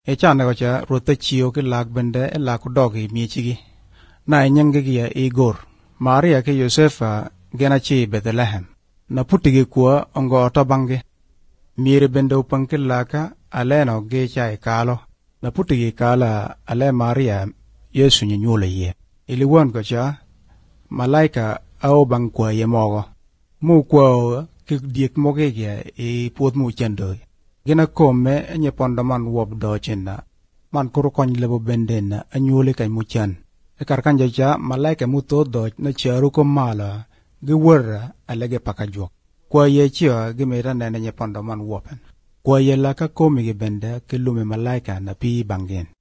e chane ko cha rota chiyo ke lag bende e lag dogi miechigi na nyenge gi Igor Maria ke Yosefa gena chi Bethlehem na putigi kwa ongo to bange mire bende upang ke laka aleno ge cha kalo na putigi kala ale Maria Yesu nyule ye iliwon ko cha malaika au bang kwa ye mogo mu kwa ke diek moge ge e puot mu chendo gina komme nye pondaman wob do chinna man kuru kony lebo bende na anyule kay mu chan e karkanja cha malaika mu to do na charu ko mala ge wora alege pakajok kwa ye chia ge mera na nye pondaman wopen kwa ye la ka komme ge bende ke lume malaika na pi bangen